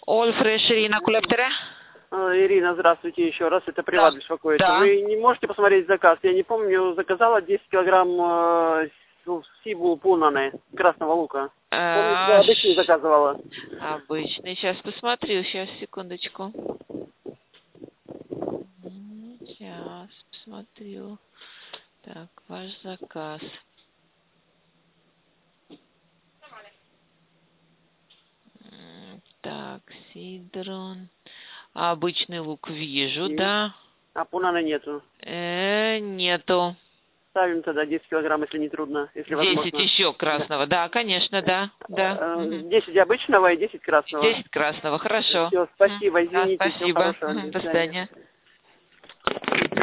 All Fresh, Ирина Кулептере. Ирина, здравствуйте еще раз. Это приват беспокоит. Да. Вы не можете посмотреть заказ? Я не помню, заказала 10 килограмм сибу пунаны, красного лука. Помню, обычный заказывала. Обычный. Сейчас посмотрю. Сейчас, секундочку. Сейчас посмотрю. Так, ваш заказ. Так, сидрон. Обычный лук вижу, да. А пунаны нету. Нету. Ставим тогда 10 килограмм, если не трудно, если 10 возможно. еще красного. Да, конечно, да. 10 обычного и 10 красного. 10 красного, хорошо. Все, спасибо, извините, Да, всего спасибо. хорошего. До свидания.